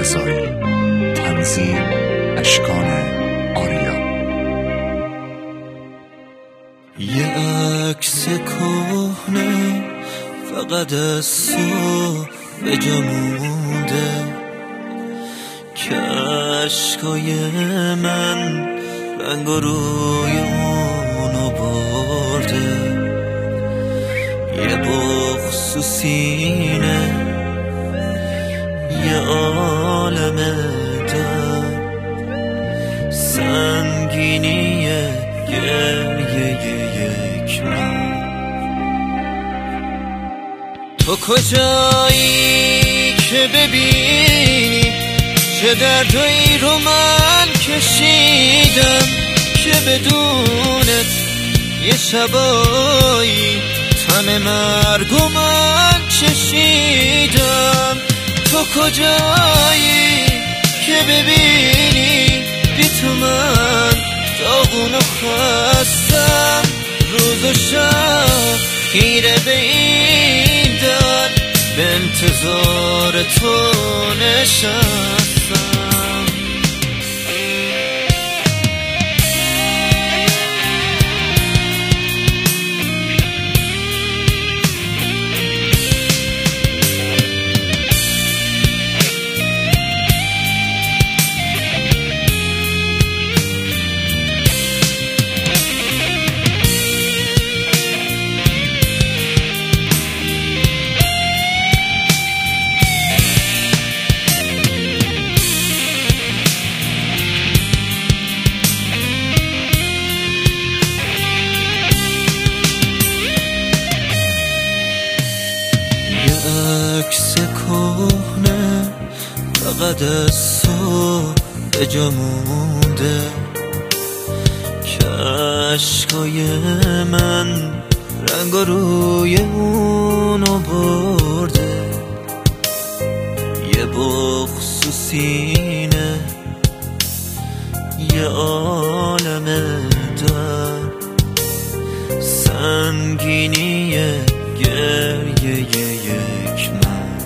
رضایی. تنظیم اشکان آریا. یه عکس کهنه فقط از صبح به جا مونده که عشقای من رنگ و روی اونو برده. یه بغض و سینه یه عالم دار، سنگینی گریه یک من. تو کجایی که ببینی چه دردایی رو من کشیدم که بدونت یه شبایی تن مرگ و من چشیدم. تو کجایی که ببینی بی تو من داغون و خستم، روز و شب خیره به این در به انتظار تو نشستم. عکس کهنه فقط از صبح به جا مونده که عشقای من رنگ و روی اونو برده. یه بغض و سینه یه عالم در، سنگینی گریه یک من.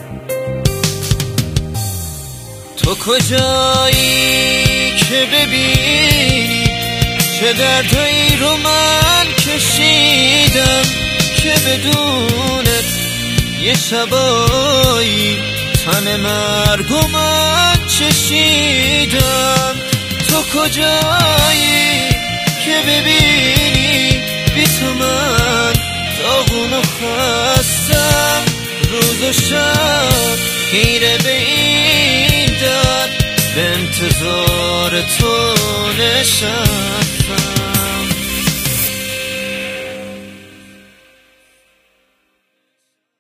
تو کجایی که ببینی چه دردایی رو من کشیدم که بدونت یه شبایی تن مرگ و من چشیدم. تو کجایی که ببینی بی تو من داغون و خستم، روز و شب خیره به این در به انتظار تو نشستم.